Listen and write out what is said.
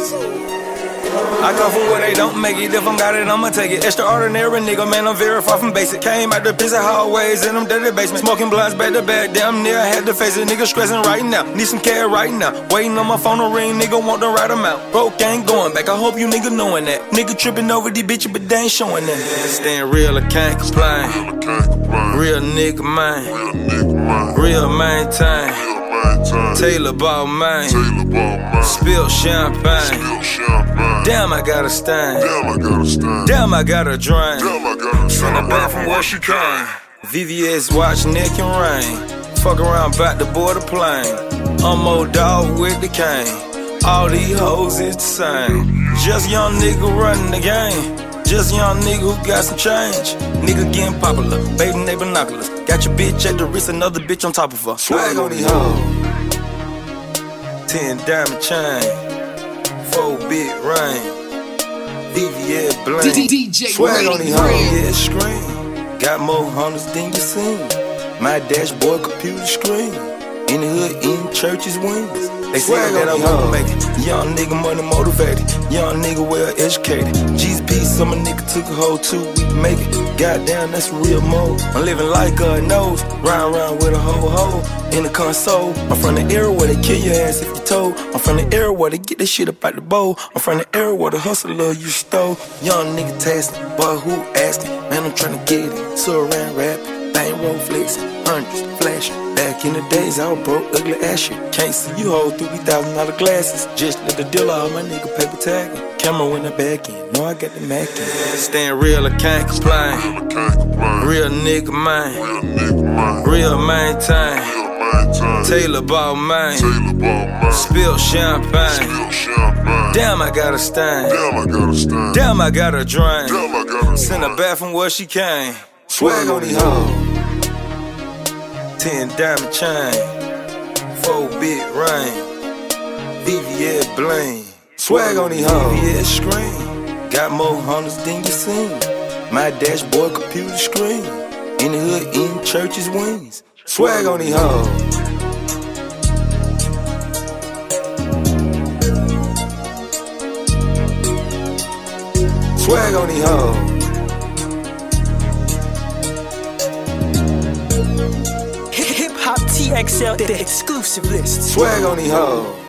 I come from where they don't make it. If I got it, I'ma take it. Extraordinary nigga, man, I'm very far from basic. Came out the pizza hallways in them dirty basement. Smoking blunts back to back, damn near I had to face it. Nigga stressing right now, need some care right now. Waiting on my phone to ring, nigga want the right amount. Broke ain't going back, I hope you nigga knowing that. Nigga tripping over these bitches, but they ain't showing that. Staying real, I can't complain. Real nigga, man. Real maintain. Taylor ball, man. Spill champagne. Damn, I got a stain. Damn, I got a drain. Send her back from where she came. VVS watch Nick and Rain. Fuck around, bout to board a plane. I'm old dog with the cane. All these hoes is the same. Just young nigga running the game. Just young nigga who got some change. Nigga getting popular, bathing they binoculars. Got your bitch at the wrist, another bitch on top of her. Swag on these hoes. 10 diamond chain, 4 big ring, VVS bling. DJ Swag on these hoes, yeah, screen. Got more hunters than you seen. My dashboard computer screen. In the hood, in churches wings. They say that I won't make it. Young nigga money motivated. Young nigga well educated. G's piece, some nigga took a whole 2 weeks to make it. Goddamn, that's a real mode. I'm living like a nose. Round round with a whole hole in the console. I'm from the era where they kill your ass if you told. I'm from the era where they get this shit up out the bowl. I'm from the era where the hustler you stole. Young nigga tasting, boy who asking? Man, I'm tryna get it. So around rapping, bang roll flexing, hundreds flashing. Back in the days, I was broke, ugly ass shit. Can't see you hold through these $1,000 glasses. Just let the dealer out my nigga paper tagging. Camera in the back end, know I got the Mac in. Staying real, I can't complain. Real nigga, man. Real maintain. Taylor ball, man. Spill champagne. Damn, I got a stain. Damn, I got a drain. Send her back from where she came. Swag on these hoes. 10 diamond chain, 4 big ring, VVS bling. Swag on these hoes, VVS screen. Got more hunters than you seen. My dashboard computer screen. In the hood, in churches wings. Swag on these hoes. Swag on these hoes. Hip Hop TXL, the exclusive list. Swag on these hoes.